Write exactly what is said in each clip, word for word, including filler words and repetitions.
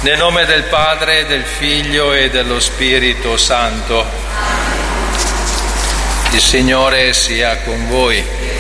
Nel nome del Padre, del Figlio e dello Spirito Santo. Il Signore sia con voi.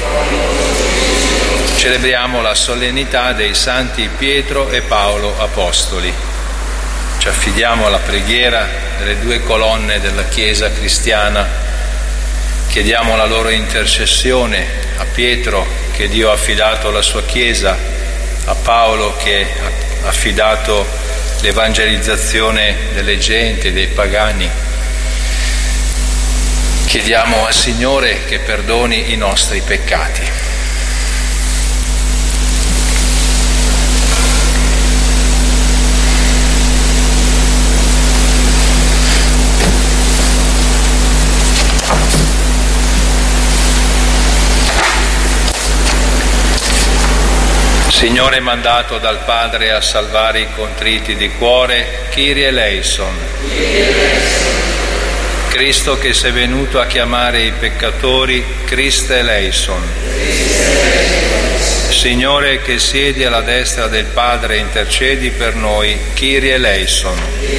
Celebriamo la solennità dei santi Pietro e Paolo Apostoli. Ci affidiamo alla preghiera delle due colonne della Chiesa cristiana. Chiediamo la loro intercessione a Pietro, che Dio ha affidato alla sua Chiesa, a Paolo, che ha affidato l'evangelizzazione delle genti, dei pagani. Chiediamo al Signore che perdoni i nostri peccati. Signore mandato dal Padre a salvare i contriti di cuore, Kyrie eleison. Cristo che sei venuto a chiamare i peccatori, Christe eleison. Signore che siedi alla destra del Padre, intercedi per noi, Kyrie eleison.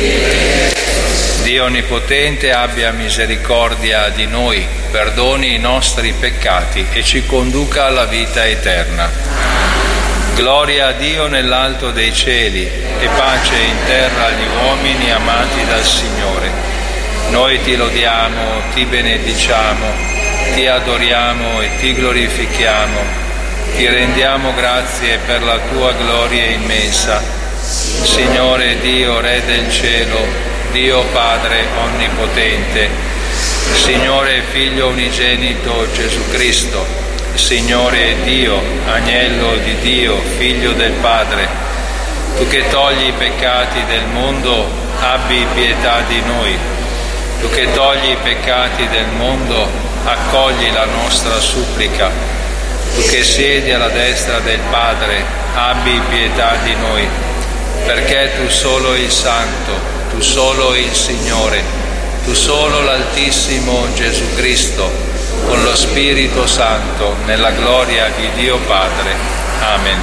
Dio Onnipotente abbia misericordia di noi, perdoni i nostri peccati e ci conduca alla vita eterna. Gloria a Dio nell'alto dei cieli e pace in terra agli uomini amati dal Signore. Noi ti lodiamo, ti benediciamo, ti adoriamo e ti glorifichiamo. Ti rendiamo grazie per la tua gloria immensa. Signore Dio, Re del cielo, Dio Padre onnipotente, Signore Figlio unigenito Gesù Cristo, Signore Dio, Agnello di Dio, Figlio del Padre, tu che togli i peccati del mondo, abbi pietà di noi. Tu che togli i peccati del mondo, accogli la nostra supplica. Tu che siedi alla destra del Padre, abbi pietà di noi, perché tu solo il Santo, tu solo il Signore, tu solo l'Altissimo Gesù Cristo, con lo Spirito Santo, nella gloria di Dio Padre. Amen.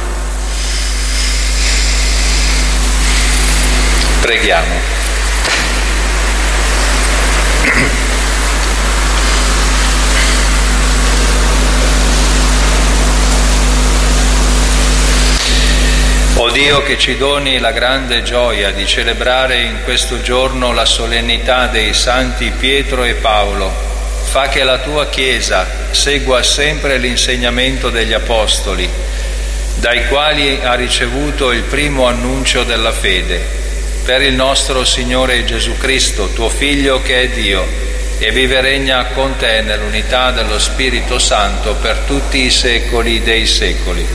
Preghiamo. O Dio, che ci doni la grande gioia di celebrare in questo giorno la solennità dei santi Pietro e Paolo, fa che la tua Chiesa segua sempre l'insegnamento degli Apostoli, dai quali ha ricevuto il primo annuncio della fede, per il nostro Signore Gesù Cristo, tuo Figlio che è Dio, e vive e regna con te nell'unità dello Spirito Santo per tutti i secoli dei secoli.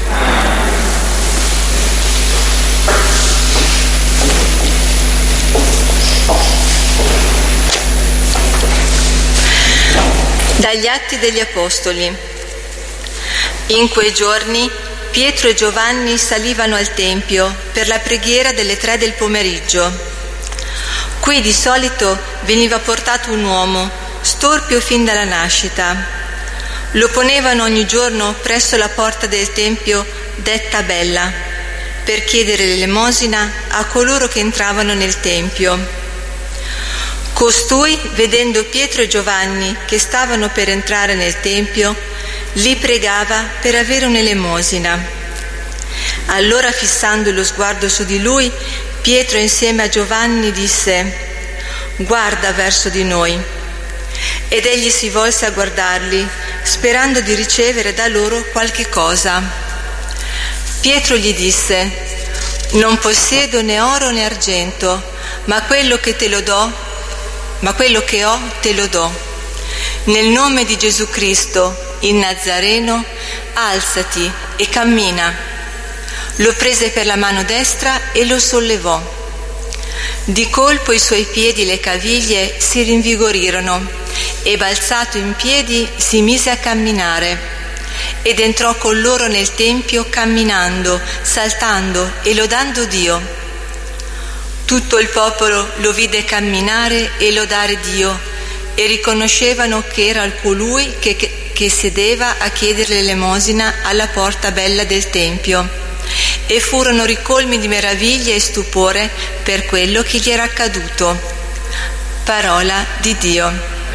Dagli Atti degli Apostoli. In quei giorni Pietro e Giovanni salivano al Tempio per la preghiera delle tre del pomeriggio. Qui di solito veniva portato un uomo, storpio fin dalla nascita. Lo ponevano ogni giorno presso la porta del Tempio detta Bella, per chiedere l'elemosina a coloro che entravano nel Tempio. Costui, vedendo Pietro e Giovanni che stavano per entrare nel Tempio, li pregava per avere un'elemosina. Allora, fissando lo sguardo su di lui, Pietro insieme a Giovanni disse: «Guarda verso di noi». Ed egli si volse a guardarli, sperando di ricevere da loro qualche cosa. Pietro gli disse: «Non possiedo né oro né argento, ma quello che te lo do Ma quello che ho te lo do. Nel nome di Gesù Cristo, il Nazareno, alzati e cammina». Lo prese per la mano destra e lo sollevò. Di colpo i suoi piedi e le caviglie si rinvigorirono e, balzato in piedi, si mise a camminare ed entrò con loro nel Tempio camminando, saltando e lodando Dio. Tutto il popolo lo vide camminare e lodare Dio e riconoscevano che era colui che, che, che sedeva a chiedere l'elemosina alla porta bella del Tempio. e furono ricolmi di meraviglia e stupore per quello che gli era accaduto. Parola di Dio.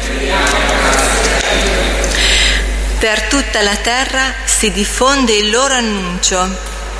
Per tutta la terra si diffonde il loro annuncio.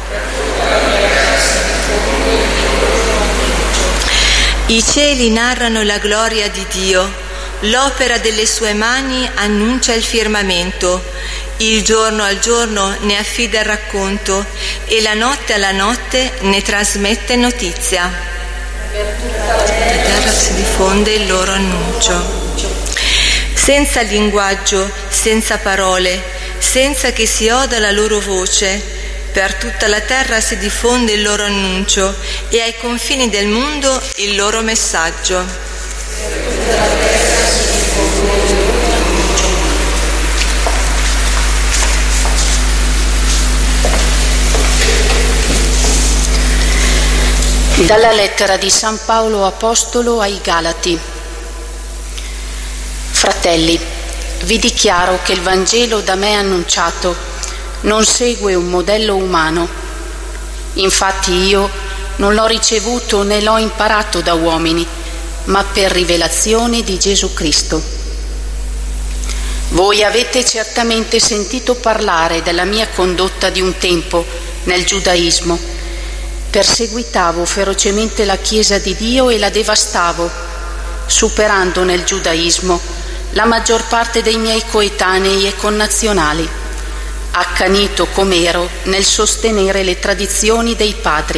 I cieli narrano la gloria di Dio, l'opera delle sue mani annuncia il firmamento, il giorno al giorno ne affida il racconto e la notte alla notte ne trasmette notizia. Per tutta la terra si diffonde il loro annuncio. Senza linguaggio, senza parole, senza che si oda la loro voce, per tutta la terra si diffonde il loro annuncio e ai confini del mondo il loro messaggio. Dalla lettera di San Paolo Apostolo ai Galati. Fratelli, vi dichiaro che il Vangelo da me annunciato non segue un modello umano. Infatti io non l'ho ricevuto né l'ho imparato da uomini, ma per rivelazione di Gesù Cristo. Voi avete certamente sentito parlare della mia condotta di un tempo nel giudaismo. Perseguitavo ferocemente la Chiesa di Dio e la devastavo, superando nel giudaismo la maggior parte dei miei coetanei e connazionali, accanito com'ero nel sostenere le tradizioni dei padri.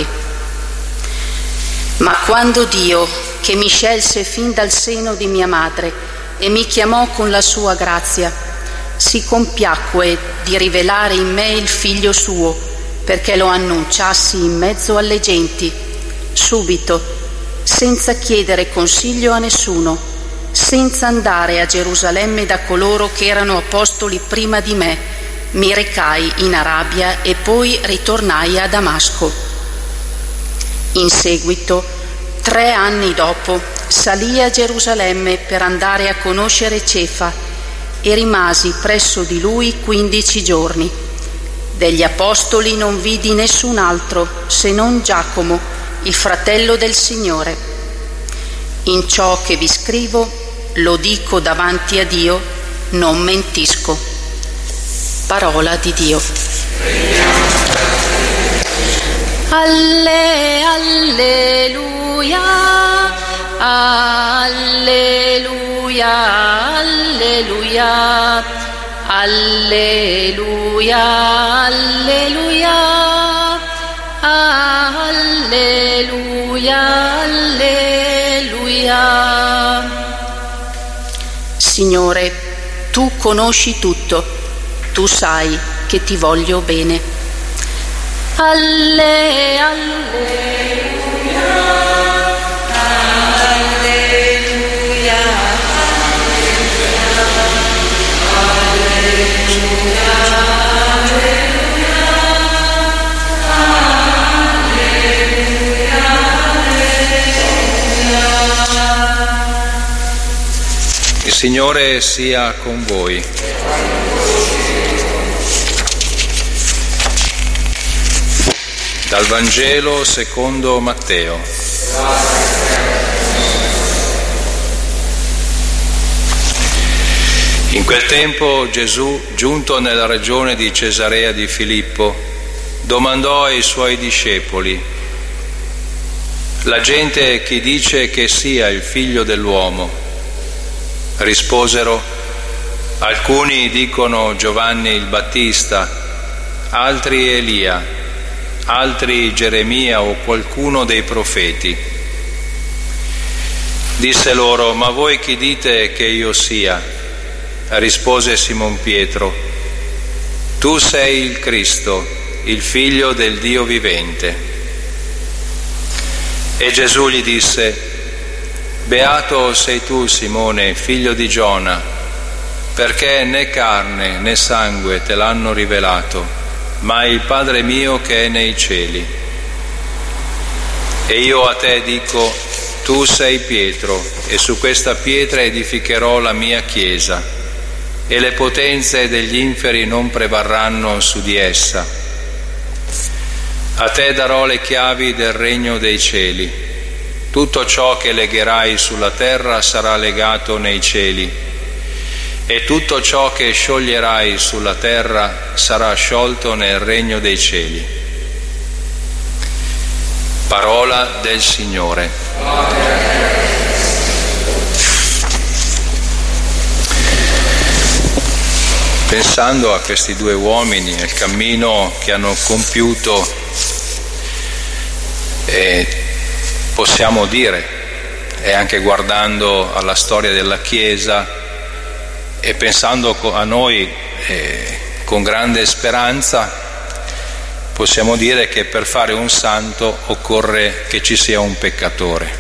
Ma quando Dio, che mi scelse fin dal seno di mia madre e mi chiamò con la sua grazia, si compiacque di rivelare in me il Figlio suo, perché lo annunciassi in mezzo alle genti, subito, senza chiedere consiglio a nessuno, senza andare a Gerusalemme da coloro che erano apostoli prima di me, mi recai in Arabia e poi ritornai a Damasco. In seguito, tre anni dopo, salii a Gerusalemme per andare a conoscere Cefa e rimasi presso di lui quindici giorni. Degli apostoli non vidi nessun altro se non Giacomo, il fratello del Signore. In ciò che vi scrivo, lo dico davanti a Dio, non mentisco. Parola di Dio. Alle, alleluia, alleluia, alleluia, alleluia, alleluia, alleluia, alleluia. Signore, tu conosci tutto. Tu sai che ti voglio bene. Alle, alleluia, alleluia, alleluia, alleluia, alleluia. Il Signore sia con voi. Dal Vangelo secondo Matteo. In quel tempo Gesù, giunto nella regione di Cesarea di Filippo, domandò ai suoi discepoli: «La gente chi dice che sia il figlio dell'uomo?» Risposero: «Alcuni dicono Giovanni il Battista, altri Elia, altri Geremia o qualcuno dei profeti». Disse loro: «Ma voi chi dite che io sia?» Rispose Simon Pietro: «Tu sei il Cristo, il Figlio del Dio vivente». E Gesù gli disse: «Beato sei tu, Simone, figlio di Giona, perché né carne né sangue te l'hanno rivelato, ma il Padre mio che è nei cieli. E io a te dico, tu sei Pietro, e su questa pietra edificherò la mia chiesa, e le potenze degli inferi non prevarranno su di essa. A te darò le chiavi del regno dei cieli. Tutto ciò che legherai sulla terra sarà legato nei cieli, e tutto ciò che scioglierai sulla terra sarà sciolto nel regno dei cieli. Parola del Signore. Pensando a questi due uomini, al cammino che hanno compiuto, eh, possiamo dire, e anche guardando alla storia della Chiesa e pensando a noi eh, con grande speranza, possiamo dire che per fare un santo occorre che ci sia un peccatore.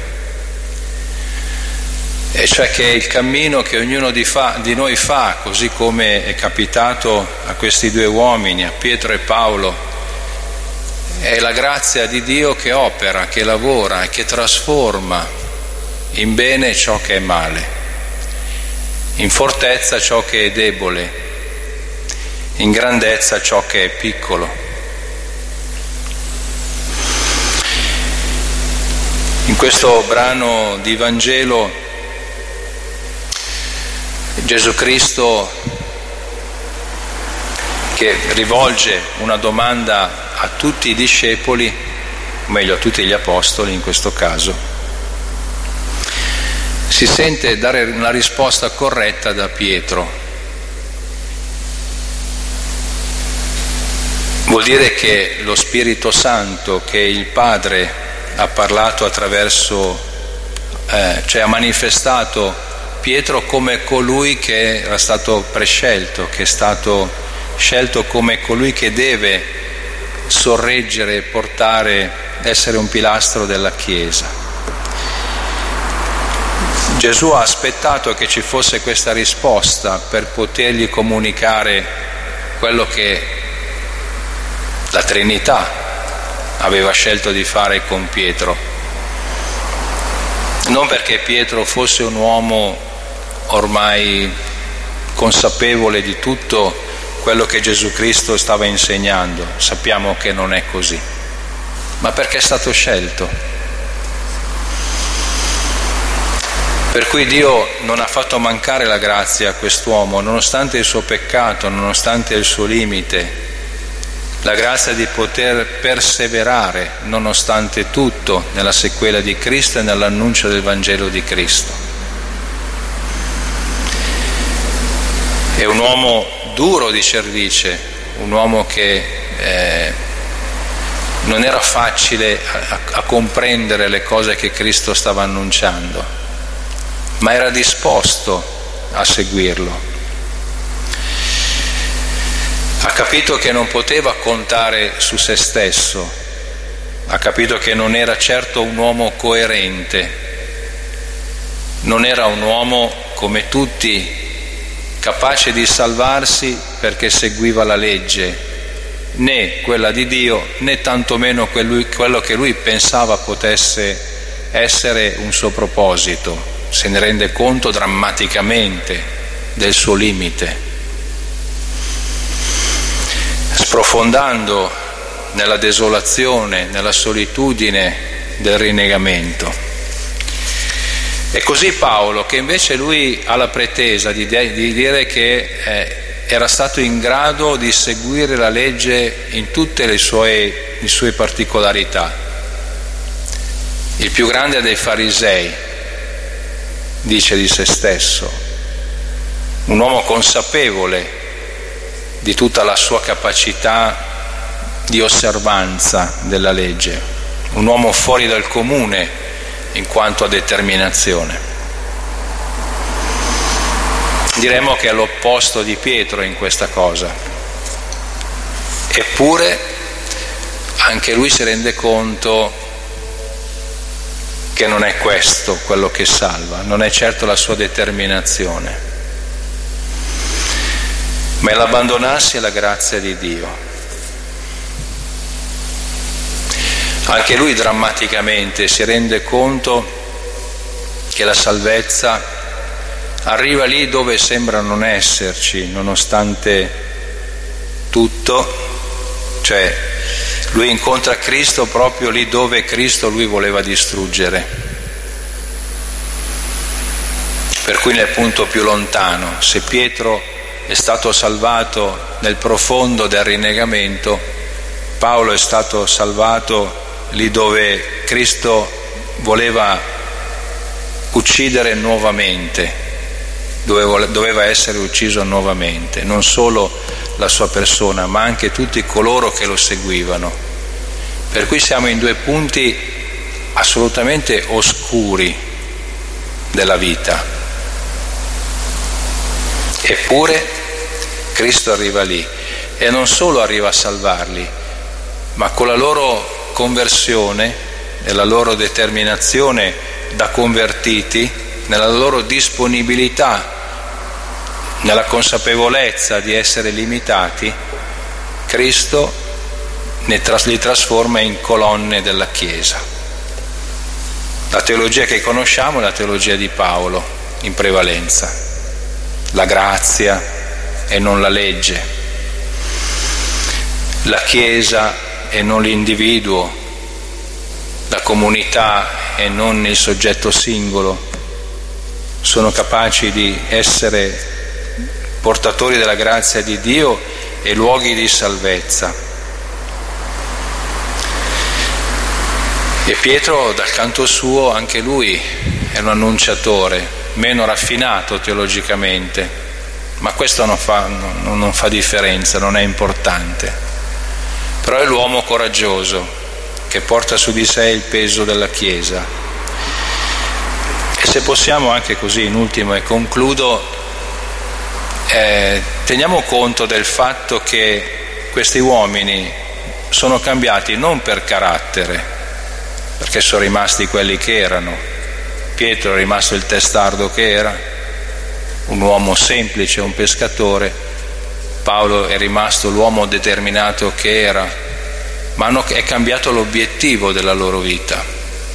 E cioè che il cammino che ognuno di, fa, di noi fa, così come è capitato a questi due uomini, a Pietro e Paolo, è la grazia di Dio che opera, che lavora e che trasforma in bene ciò che è male, in fortezza ciò che è debole, in grandezza ciò che è piccolo. In questo brano di Vangelo Gesù Cristo, che rivolge una domanda a tutti i discepoli, o meglio a tutti gli apostoli in questo caso, si sente dare una risposta corretta da Pietro. Vuol dire che lo Spirito Santo, che il Padre ha parlato attraverso, eh, cioè ha manifestato Pietro come colui che era stato prescelto, che è stato scelto come colui che deve sorreggere, portare, essere un pilastro della Chiesa. Gesù ha aspettato che ci fosse questa risposta per potergli comunicare quello che la Trinità aveva scelto di fare con Pietro. Non perché Pietro fosse un uomo ormai consapevole di tutto quello che Gesù Cristo stava insegnando, sappiamo che non è così, ma perché è stato scelto. Per cui Dio non ha fatto mancare la grazia a quest'uomo, nonostante il suo peccato, nonostante il suo limite, la grazia di poter perseverare nonostante tutto nella sequela di Cristo e nell'annuncio del Vangelo di Cristo. È un uomo duro di cervice, un uomo che eh, non era facile a, a comprendere le cose che Cristo stava annunciando, ma era disposto a seguirlo. Ha capito che non poteva contare su se stesso, ha capito che non era certo un uomo coerente, non era un uomo come tutti, capace di salvarsi perché seguiva la legge, né quella di Dio, né tantomeno quello che lui pensava potesse essere un suo proposito. Se ne rende conto drammaticamente del suo limite, sprofondando nella desolazione, nella solitudine del rinnegamento. E così Paolo, che invece lui ha la pretesa di, de- di dire che eh, era stato in grado di seguire la legge in tutte le sue, le sue particolarità, il più grande dei farisei, dice di se stesso, un uomo consapevole di tutta la sua capacità di osservanza della legge, un uomo fuori dal comune in quanto a determinazione. Diremmo che è l'opposto di Pietro in questa cosa. Eppure anche lui si rende conto che non è questo quello che salva, non è certo la sua determinazione, ma è l'abbandonarsi alla grazia di Dio. Anche lui drammaticamente si rende conto che la salvezza arriva lì dove sembra non esserci, nonostante tutto, cioè Lui incontra Cristo proprio lì dove Cristo lui voleva distruggere. Per cui nel punto più lontano, se Pietro è stato salvato nel profondo del rinnegamento, Paolo è stato salvato lì dove Cristo voleva uccidere nuovamente, dove doveva essere ucciso nuovamente, non solo la sua persona, ma anche tutti coloro che lo seguivano. Per cui siamo in due punti assolutamente oscuri della vita. Eppure Cristo arriva lì e non solo arriva a salvarli, ma con la loro conversione e la loro determinazione da convertiti, nella loro disponibilità, nella consapevolezza di essere limitati, Cristo ne tras- li trasforma in colonne della Chiesa. La teologia che conosciamo è la teologia di Paolo in prevalenza, la grazia e non la legge, la Chiesa e non l'individuo, la comunità e non il soggetto singolo. Sono capaci di essere portatori della grazia di Dio e luoghi di salvezza. E Pietro, dal canto suo, anche lui è un annunciatore, meno raffinato teologicamente, ma questo non fa, non, non fa differenza, non è importante. Però è l'uomo coraggioso che porta su di sé il peso della Chiesa. E se possiamo anche così, in ultimo e concludo, Eh, teniamo conto del fatto che questi uomini sono cambiati non per carattere, perché sono rimasti quelli che erano. Pietro è rimasto il testardo che era, un uomo semplice, un pescatore. Paolo è rimasto l'uomo determinato che era, ma hanno, è cambiato l'obiettivo della loro vita.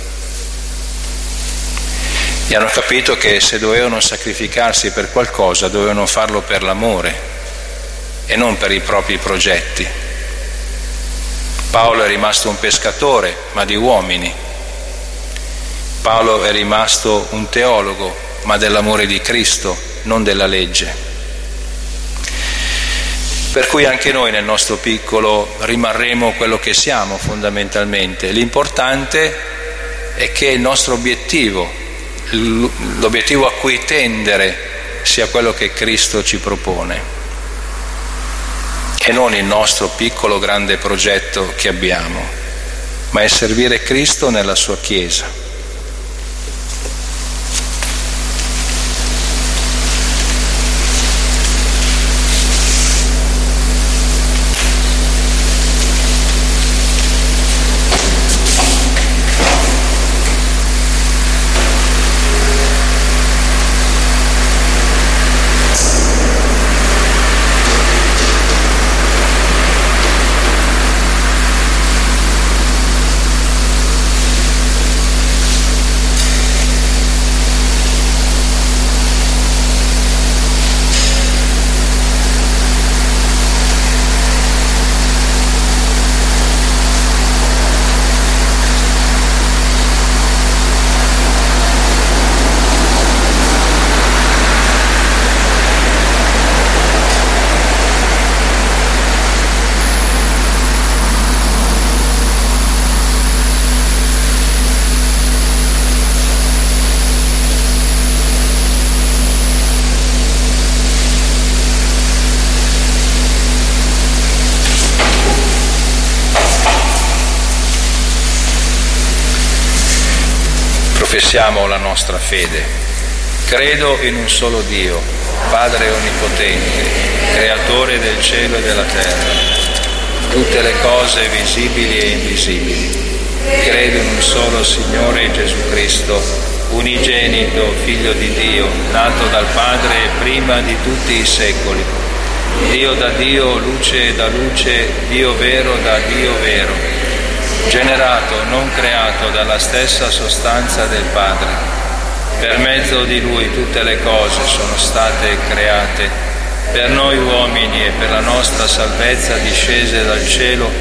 E hanno capito che se dovevano sacrificarsi per qualcosa dovevano farlo per l'amore e non per i propri progetti. Paolo è rimasto un pescatore, ma di uomini. Paolo è rimasto un teologo, ma dell'amore di Cristo, non della legge. Per cui anche noi nel nostro piccolo rimarremo quello che siamo fondamentalmente. L'importante è che il nostro obiettivo, l'obiettivo a cui tendere, sia quello che Cristo ci propone e non il nostro piccolo grande progetto che abbiamo, ma è servire Cristo nella sua Chiesa. Professiamo la nostra fede. Credo in un solo Dio, Padre onnipotente, creatore del cielo e della terra, tutte le cose visibili e invisibili. Credo in un solo Signore Gesù Cristo, unigenito, Figlio di Dio, nato dal Padre prima di tutti i secoli. Dio da Dio, luce da luce, Dio vero da Dio vero. Generato, non creato, dalla stessa sostanza del Padre. Per mezzo di Lui tutte le cose sono state create, per noi uomini e per la nostra salvezza discese dal cielo,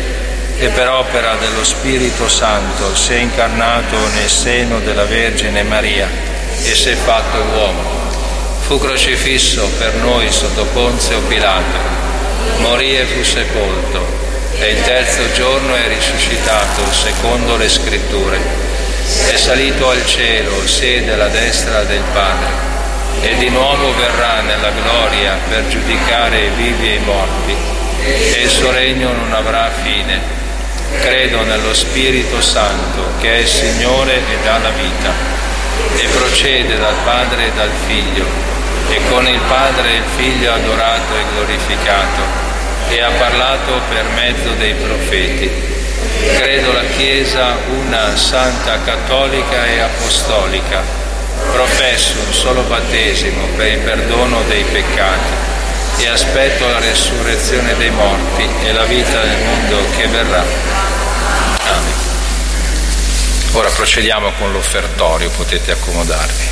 e per opera dello Spirito Santo si è incarnato nel seno della Vergine Maria e si è fatto uomo. Fu crocifisso per noi sotto Ponzio Pilato, morì e fu sepolto, e il terzo giorno è risuscitato secondo le Scritture. È salito al cielo, siede alla destra del Padre, e di nuovo verrà nella gloria per giudicare i vivi e i morti, e il suo regno non avrà fine. Credo nello Spirito Santo, che è il Signore e dà la vita, e procede dal Padre e dal Figlio, e con il Padre e il Figlio adorato e glorificato, e ha parlato per mezzo dei profeti. Credo la Chiesa una, santa, cattolica e apostolica. Professo un solo battesimo per il perdono dei peccati, e aspetto la resurrezione dei morti e la vita del mondo che verrà. Amen. Ora procediamo con l'offertorio, potete accomodarvi.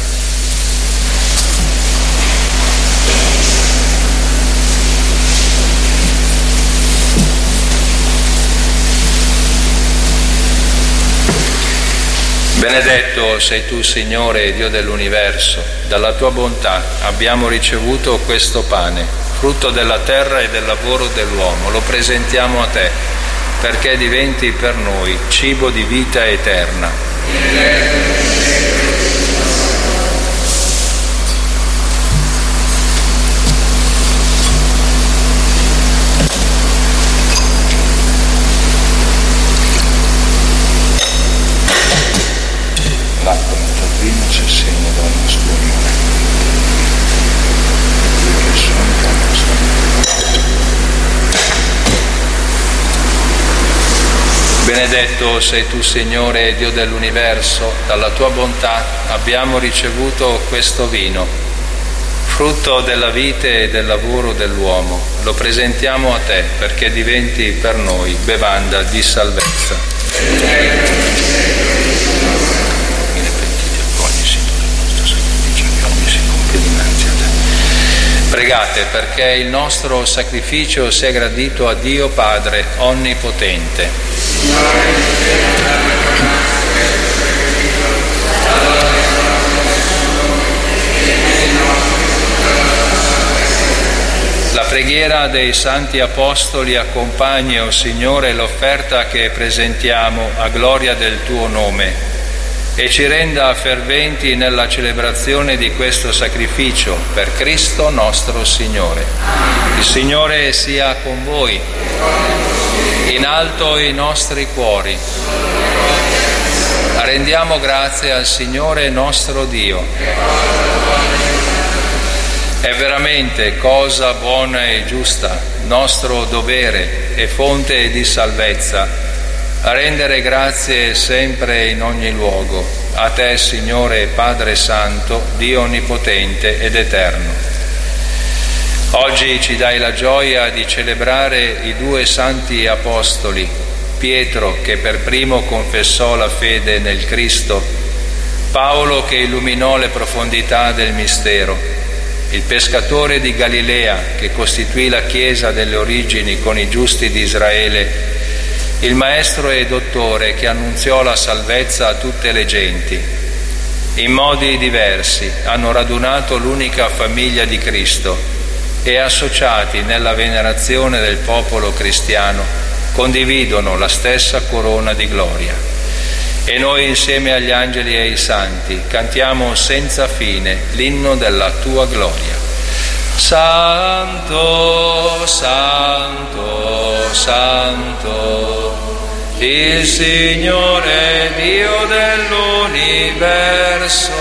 Benedetto sei tu, Signore, Dio dell'universo. Dalla tua bontà abbiamo ricevuto questo pane, frutto della terra e del lavoro dell'uomo. Lo presentiamo a te, perché diventi per noi cibo di vita eterna. L'acqua nel giardino c'è segno della nostra unione. Che sono la nostra unione. Benedetto sei tu, Signore, Dio dell'universo. Dalla tua bontà abbiamo ricevuto questo vino, frutto della vite e del lavoro dell'uomo. Lo presentiamo a te, perché diventi per noi bevanda di salvezza. Pregate perché il nostro sacrificio sia gradito a Dio Padre Onnipotente. La preghiera dei Santi Apostoli accompagni, o Signore, l'offerta che presentiamo a gloria del Tuo nome, e ci renda ferventi nella celebrazione di questo sacrificio per Cristo nostro Signore. Il Signore sia con voi. In alto i nostri cuori. Rendiamo grazie al Signore nostro Dio. È veramente cosa buona e giusta, nostro dovere e fonte di salvezza, a rendere grazie sempre in ogni luogo, a te, Signore Padre Santo, Dio Onnipotente ed Eterno. Oggi ci dai la gioia di celebrare i due santi apostoli, Pietro che per primo confessò la fede nel Cristo, Paolo che illuminò le profondità del mistero, il pescatore di Galilea che costituì la Chiesa delle origini con i giusti di Israele, il maestro e dottore che annunziò la salvezza a tutte le genti. In modi diversi hanno radunato l'unica famiglia di Cristo e, associati nella venerazione del popolo cristiano, condividono la stessa corona di gloria. E noi, insieme agli angeli e ai santi, cantiamo senza fine l'inno della tua gloria. Santo, Santo, Santo, il Signore Dio dell'universo,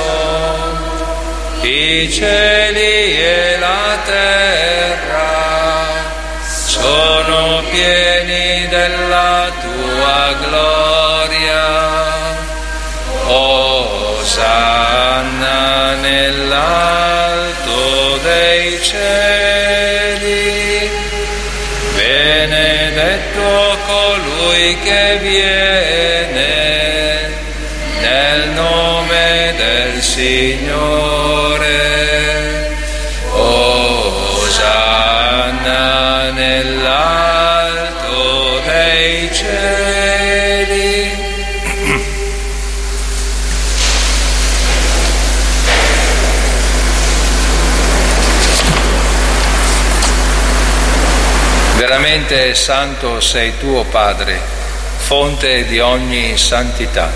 i cieli e la terra sono pieni della tua gloria. Osanna nell'alto dei cieli, benedetto colui che viene nel nome del Signore. Osanna nell'alto dei cieli. Veramente santo sei tu, o Padre, fonte di ogni santità.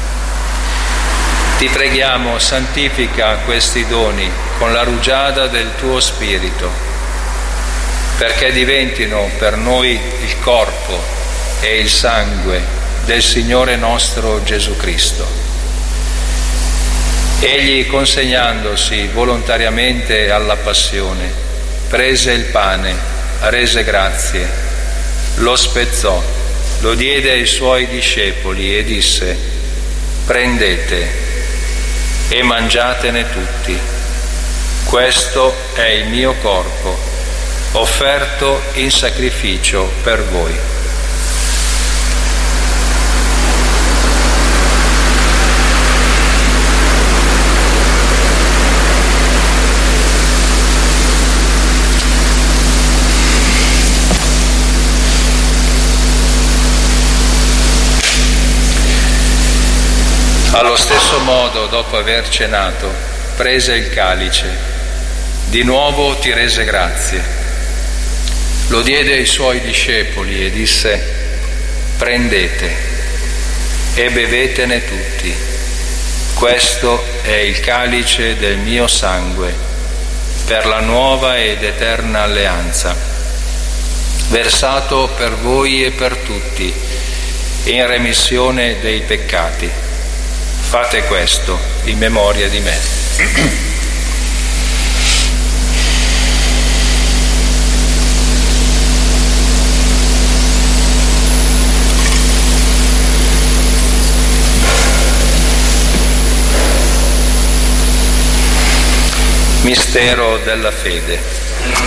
Ti preghiamo, santifica questi doni con la rugiada del tuo Spirito, perché diventino per noi il corpo e il sangue del Signore nostro Gesù Cristo. Egli, consegnandosi volontariamente alla passione, prese il pane, rese grazie, lo spezzò, lo diede ai suoi discepoli e disse: prendete e mangiatene tutti, questo è il mio corpo, offerto in sacrificio per voi. Allo stesso modo, dopo aver cenato, prese il calice, di nuovo ti rese grazie, lo diede ai suoi discepoli e disse: prendete e bevetene tutti, questo è il calice del mio sangue, per la nuova ed eterna alleanza, versato per voi e per tutti, in remissione dei peccati. Fate questo in memoria di me. Mistero della fede.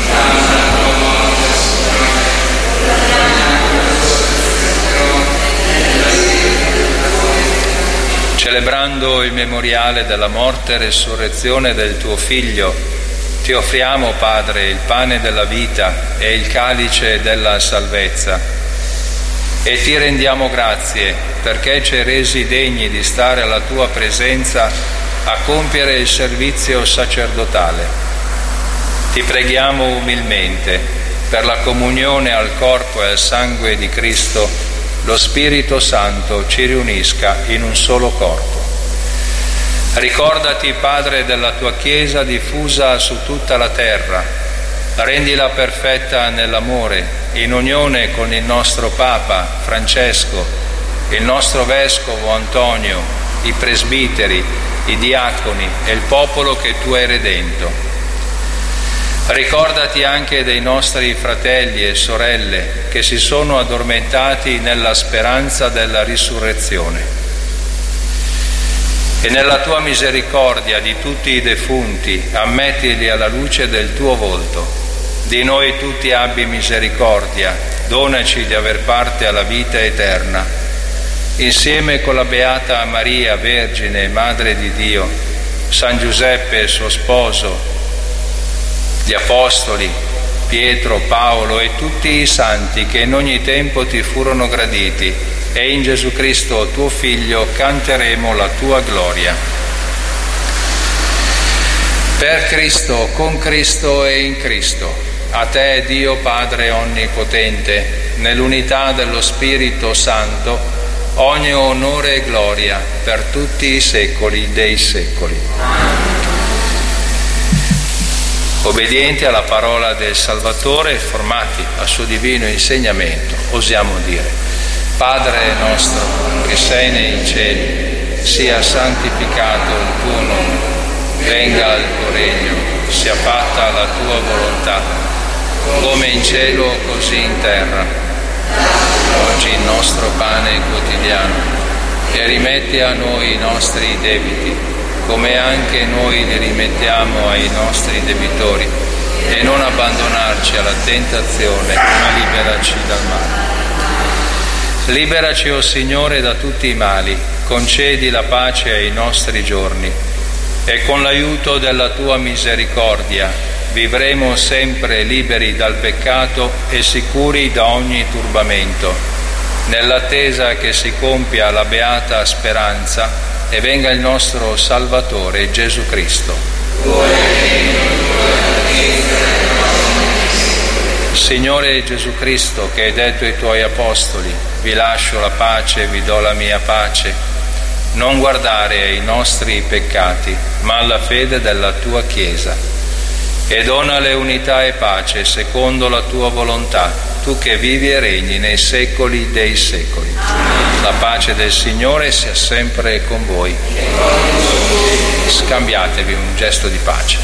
Celebrando il memoriale della morte e resurrezione del tuo Figlio, ti offriamo, Padre, il pane della vita e il calice della salvezza, e ti rendiamo grazie perché ci hai resi degni di stare alla tua presenza a compiere il servizio sacerdotale. Ti preghiamo umilmente per la comunione al corpo e al sangue di Cristo, lo Spirito Santo ci riunisca in un solo corpo. Ricordati, Padre, della tua Chiesa diffusa su tutta la terra, rendila perfetta nell'amore, in unione con il nostro Papa Francesco, il nostro Vescovo Antonio, i presbiteri, i diaconi e il popolo che tu hai redento. Ricordati anche dei nostri fratelli e sorelle che si sono addormentati nella speranza della risurrezione. E nella tua misericordia di tutti i defunti, ammettili alla luce del tuo volto. Di noi tutti abbi misericordia, donaci di aver parte alla vita eterna. Insieme con la Beata Maria, Vergine, Madre di Dio, San Giuseppe, suo sposo, gli Apostoli, Pietro, Paolo e tutti i santi che in ogni tempo ti furono graditi, e in Gesù Cristo, tuo Figlio, canteremo la tua gloria. Per Cristo, con Cristo e in Cristo, a te, Dio Padre Onnipotente, nell'unità dello Spirito Santo, ogni onore e gloria per tutti i secoli dei secoli. Obbedienti alla parola del Salvatore e formati al suo divino insegnamento, osiamo dire: Padre nostro che sei nei cieli, sia santificato il tuo nome, venga il tuo regno, sia fatta la tua volontà, come in cielo così in terra. Oggi il nostro pane quotidiano, e rimetti a noi i nostri debiti, come anche noi li rimettiamo ai nostri debitori, e non abbandonarci alla tentazione, ma liberaci dal male. Liberaci, o Signore, da tutti i mali, concedi la pace ai nostri giorni, e con l'aiuto della tua misericordia vivremo sempre liberi dal peccato e sicuri da ogni turbamento, nell'attesa che si compia la beata speranza e venga il nostro Salvatore Gesù Cristo. Signore Gesù Cristo, che hai detto ai tuoi apostoli: vi lascio la pace, vi do la mia pace, non guardare ai nostri peccati, ma alla fede della tua Chiesa, e donale unità e pace secondo la tua volontà, tu che vivi e regni nei secoli dei secoli. La pace del Signore sia sempre con voi. Scambiatevi un gesto di pace.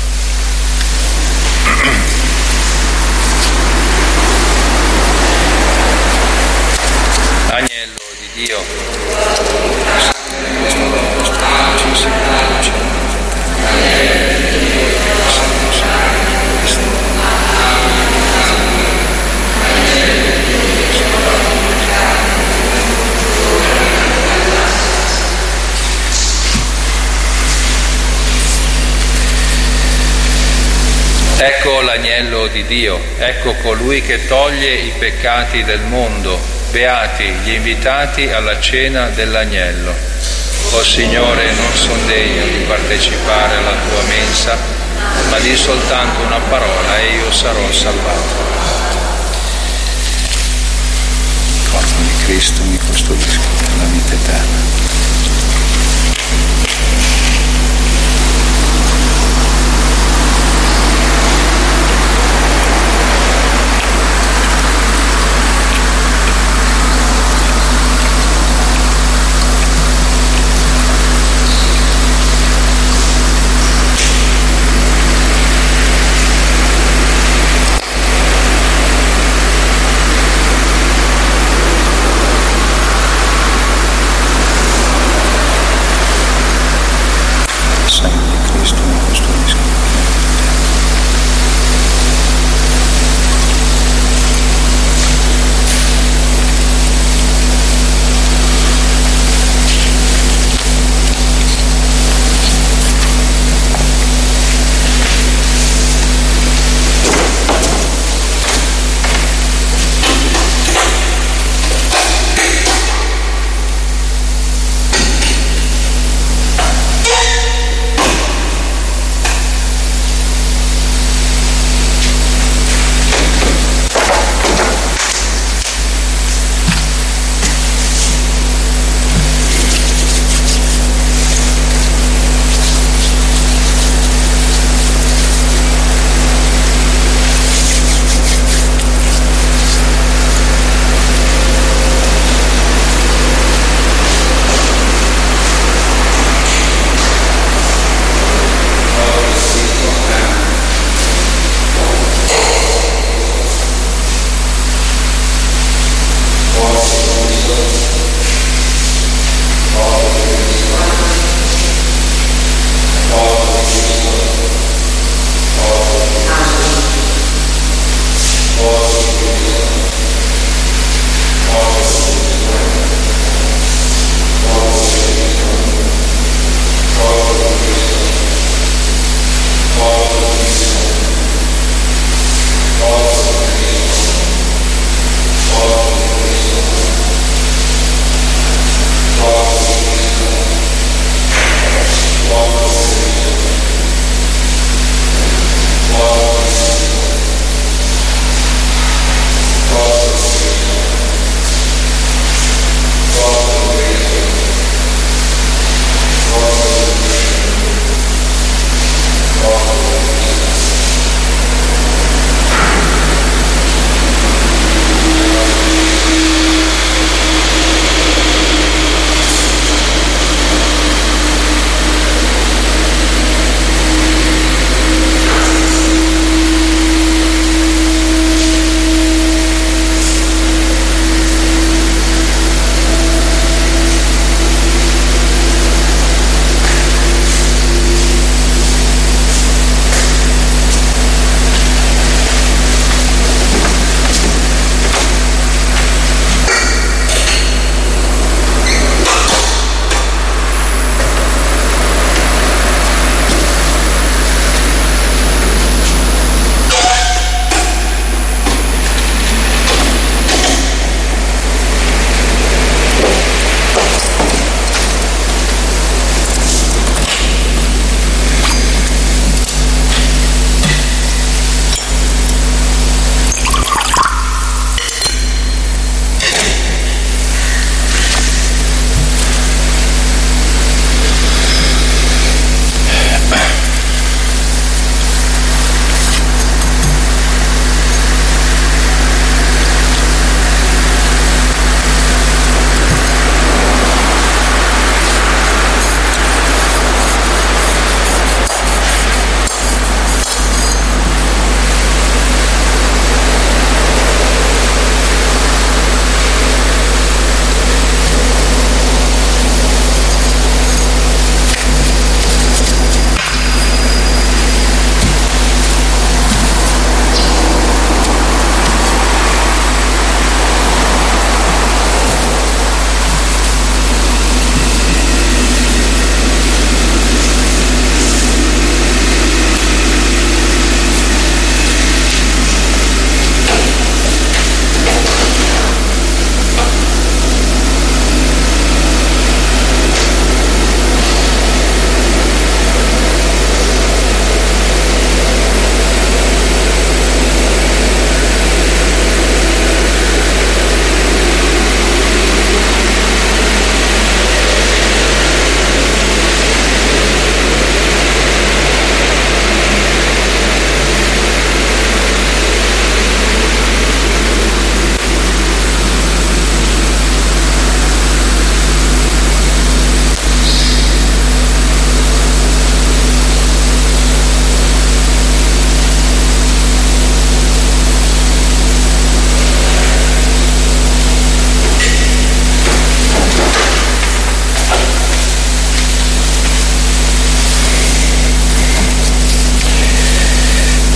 Agnello di Dio, ecco l'agnello di Dio, ecco colui che toglie i peccati del mondo. Beati gli invitati alla cena dell'agnello. O Signore, non son degno di partecipare alla tua mensa, ma di soltanto una parola e io sarò salvato. Il corpo di Cristo mi custodisca la vita eterna.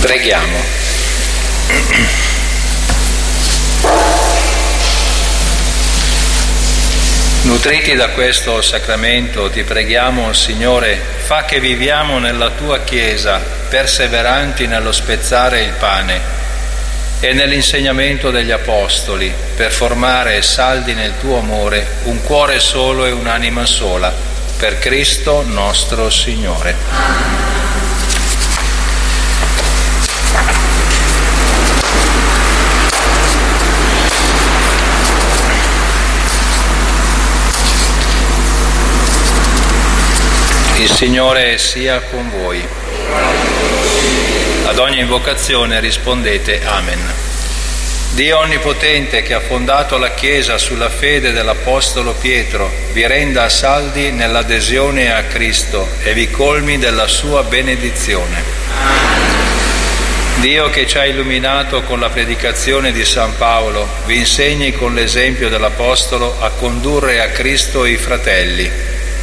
Preghiamo. Nutriti da questo sacramento, ti preghiamo, Signore, fa che viviamo nella tua Chiesa, perseveranti nello spezzare il pane e nell'insegnamento degli Apostoli, per formare saldi nel tuo amore un cuore solo e un'anima sola, per Cristo nostro Signore. Il Signore sia con voi. Ad ogni invocazione rispondete Amen. Dio Onnipotente, che ha fondato la Chiesa sulla fede dell'Apostolo Pietro, vi renda saldi nell'adesione a Cristo e vi colmi della sua benedizione. Dio, che ci ha illuminato con la predicazione di San Paolo, vi insegni con l'esempio dell'Apostolo a condurre a Cristo i fratelli.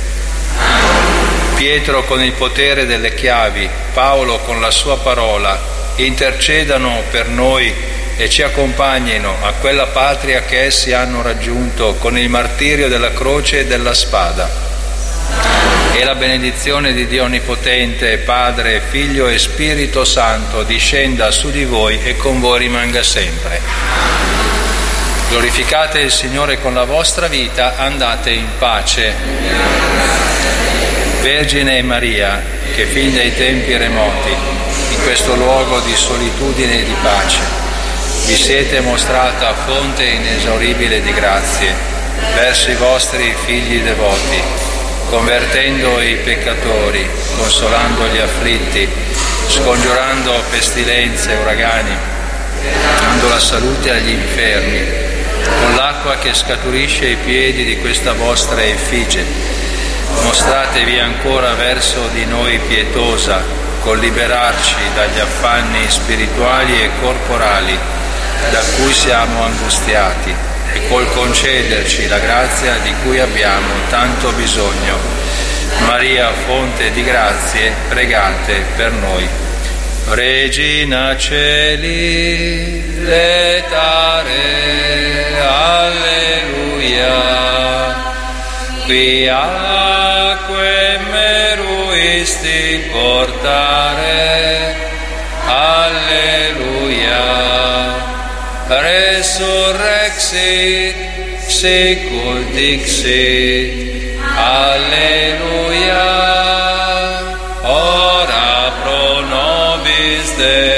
Pietro con il potere delle chiavi, Paolo con la sua parola, intercedano per noi e ci accompagnino a quella patria che essi hanno raggiunto con il martirio della croce e della spada. E la benedizione di Dio Onnipotente, Padre, Figlio e Spirito Santo discenda su di voi e con voi rimanga sempre. Glorificate il Signore con la vostra vita, andate in pace. Vergine Maria, che fin dai tempi remoti, in questo luogo di solitudine e di pace, vi siete mostrata fonte inesauribile di grazie verso i vostri figli devoti, convertendo i peccatori, consolando gli afflitti, scongiurando pestilenze e uragani, dando la salute agli infermi, con l'acqua che scaturisce ai piedi di questa vostra effigie. Mostratevi ancora verso di noi pietosa, col liberarci dagli affanni spirituali e corporali da cui siamo angustiati e col concederci la grazia di cui abbiamo tanto bisogno. Maria, fonte di grazie, pregate per noi. Regina Celi, letare, alleluia. Qui acque meruisti portare, alleluia. Resurrexit, secul dixit, alleluia. Ora pro nobis Deus.